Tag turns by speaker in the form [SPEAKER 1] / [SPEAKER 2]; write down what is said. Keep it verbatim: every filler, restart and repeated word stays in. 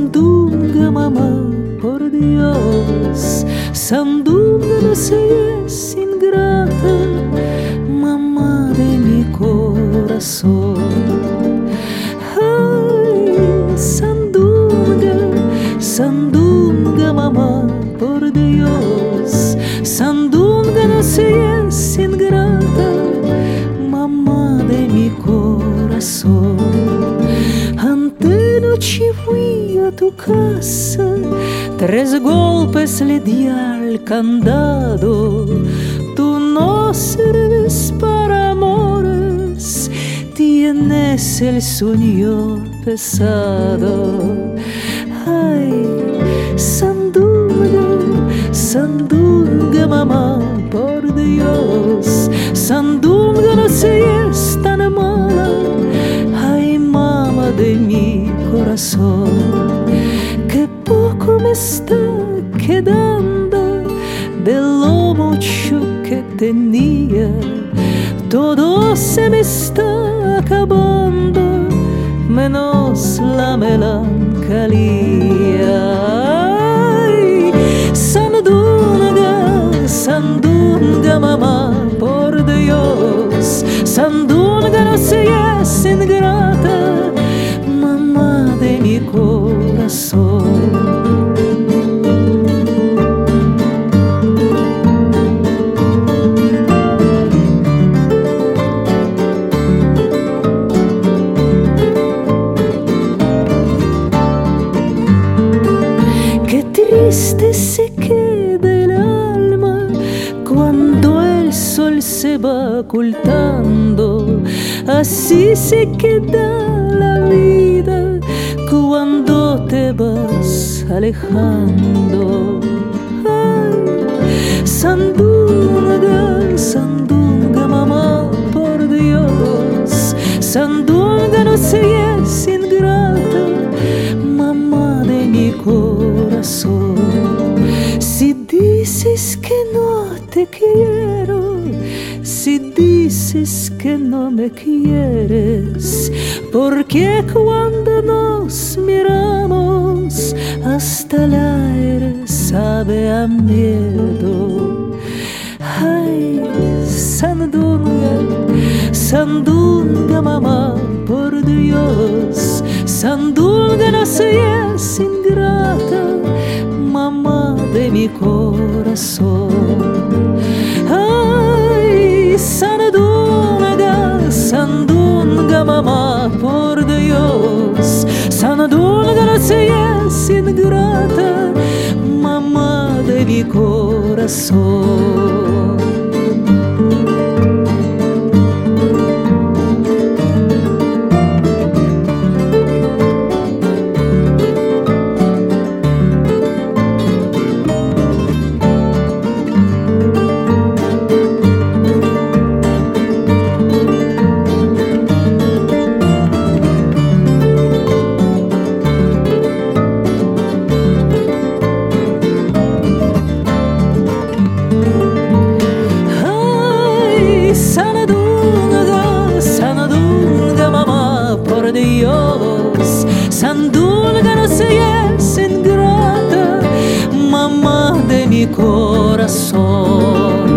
[SPEAKER 1] Sandunga, mamá, por Dios, Sandunga, no seas ingrata, mamá de mi corazón. Ay, Sandunga, Sandunga, mamá, por Dios, Sandunga, no seas ingrata, mamá de mi corazón. Anoche fui a tu casa, tres golpes le di al candado. Tú no sirves para amores, tienes el sueño pesado. Ay, Sandunga, Sandunga, mamá, por Dios, Sandunga, no seas tan mala. Ay, mamá de mi corazón, que poco me está quedando de lo mucho que tenía. Todo se me está acabando, menos la melancolía. Ay, Sandunga, Sandunga, mamá, por Dios, Sandunga, no seas ingrata, mamá de mi corazón. Qué triste se queda el alma cuando el sol se va ocultando. Así se queda la vida cuando te vas alejando. Ay, Sandunga, Sandunga, mamá, por Dios, Sandunga, no seas ingrata, mamá de mi corazón. Si dices que no te quiero, si dices que no me quieres, porque cuando nos miramos hasta el aire sabe a miedo. Ay, Sandunga, Sandunga, mamá, por Dios, Sandunga, no seas ingrata, mamá de mi corazón. Ay, Sandunga, Sandunga, mamá, por Dios, Sandunga, no seas ingrata, mamá de mi corazón. Sandunga, Sandunga, mamá, por Dios, Sandunga, no seas ingrata, mamá de mi corazón.